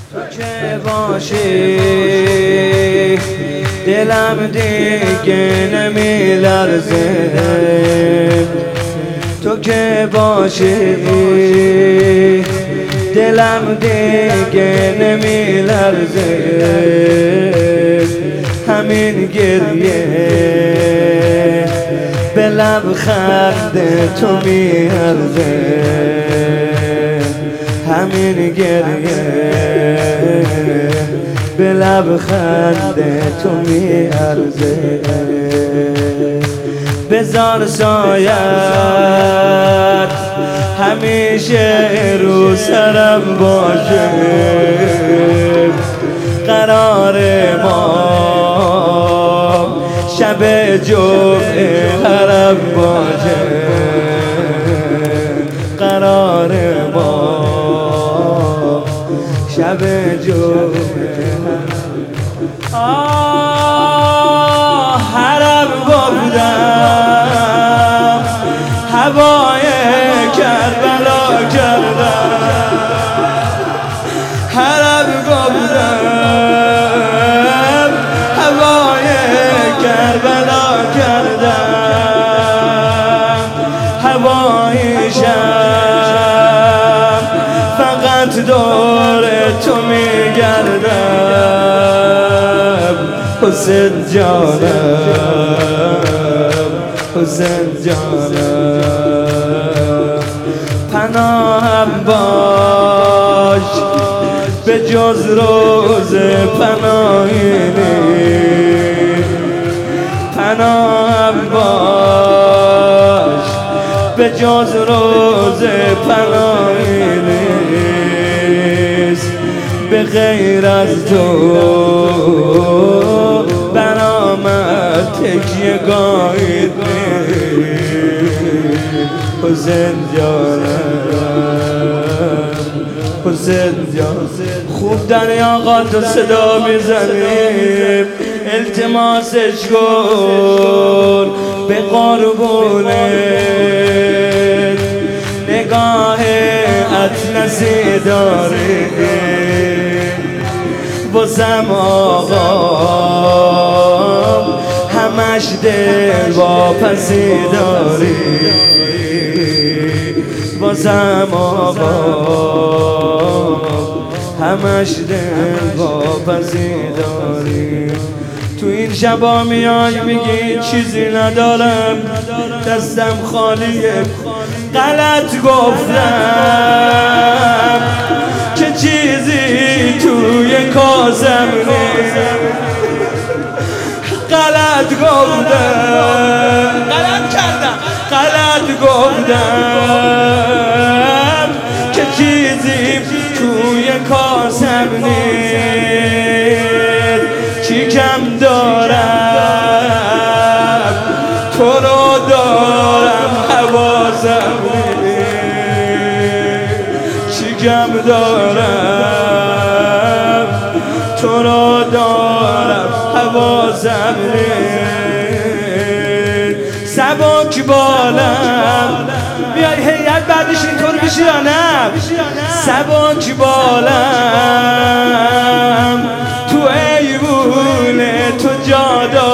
تو که باشی دلم دیگه نمیلرزه، تو که باشی دلم دیگه نمیلرزه، همین گریه به لبخند تو میارزه، همین گریه به لبخند تو میارزه. بذار سایت همیشه رو سرم باشه، قرار ما شب جمعه حرم باشه، قرار ما شب جمعه حرم گفتم هوای کربلا کردم، حرم گفتم هوای کربلا کردم، هوای شب فقط دور تو میگردم، حسین جانم، حسین جانم، پناهم باش به جز روز پناهی نیست، پناهم باش به جز روز پناهی نیست، به غیر از تو برآمد تکیه گاهی نیست، حسین جانم، حسین جان. خوب دریا قاطع صدا میزنیم، التماسش کن به قربونت، نگاه اطلسی داری بازم آقا همش دل واپسی داری، بازم آقا همش دل واپسی داری. تو این شبا میای میگی چیزی ندارم، دستم خالیه، غلط گفتم که چیزی توی کاسم نیست، غلط گفتم، غلط کردم، غلط گفتم که چیزی توی کاسم نیست، چی کم دارم تو رو دارم حواسم نیست، چی کم دارم تو رو دارم حواسم نیست، سبک بالم بیای هیئت بعدش اینطور میشه یا نه، سبک بالم تو ایوون تو جا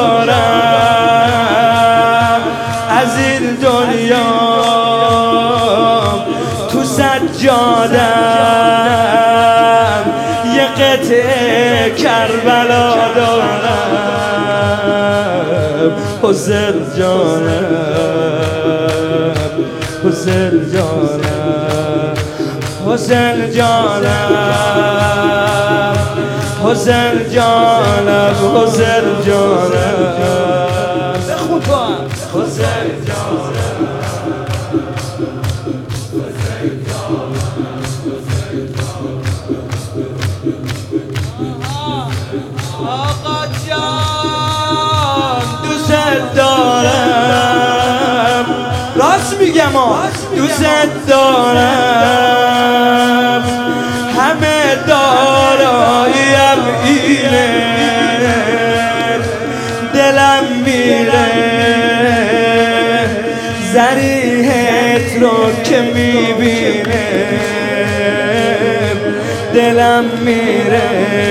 دارم، از این دنیا تو سجادم یه قطعه کربلا دارم، حسین جانم، حسین جانم، حسین جانم، حسین جانم، حسین جانم، بخون تو هم حسین جانم، حسین جانم، آقا جان دوست دارم، راست میگم دوست دارم، همه داراییم اینه، دلم میره ذریحت رو که میبینه، دلم میره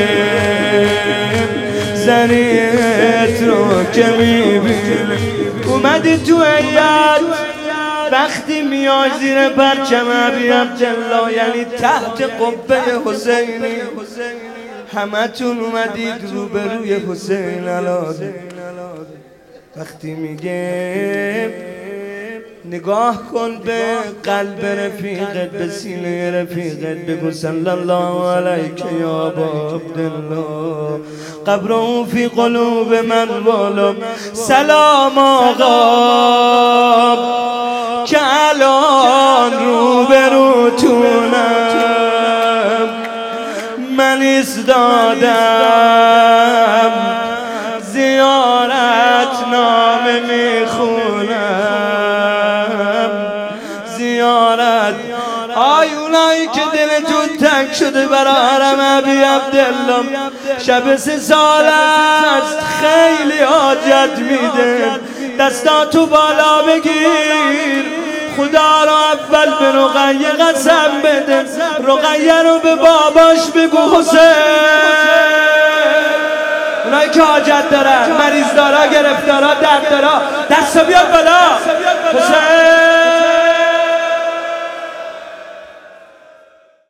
زنیت رو که میبینه. اومدی تو هیئت وقتی میای زیر پرچم ابی عبدالله، یعنی تحت قبه حسینی، همتون اومدید روبروی حسین علاده. وقتی میگه نگاه کن به قلب رفیقت، به سینه رفیقت، بگو صلی الله علیک یا ابا عبدالله قبره فی قلوب من والا. سلام آقا که الان روبروتونم، من ایستادم زیارت نامه میخونم، زیارت آیونایی که دلتون تنگ شده برای حرم ابی عبدالله. شب 3 سال است خیلی حاجت میده، دستاتو بالا بگیر، خدا رو اول به رقیه قسم بده، رقیه رو به باباش بگو حسین. اونایی که حاجت دارن، مریض دارا، گرفتارا، درد دارا، دستا بیاد بالا.